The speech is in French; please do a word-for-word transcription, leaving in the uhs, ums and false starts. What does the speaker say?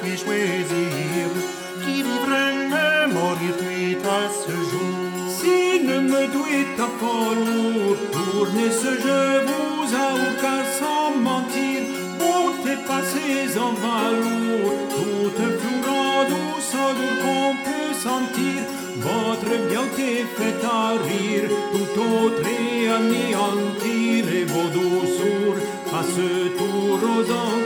lui choisir, qui vivrait mourir tout à ce jour. Si ne me douez ta lourd, tournez ce je vous aucun sans mentir, montez passez en valour, toute flourant douce odeur qu'on peut sentir, votre beauté fait à rire, tout autre et anéantir, et vos douceurs passent tout aux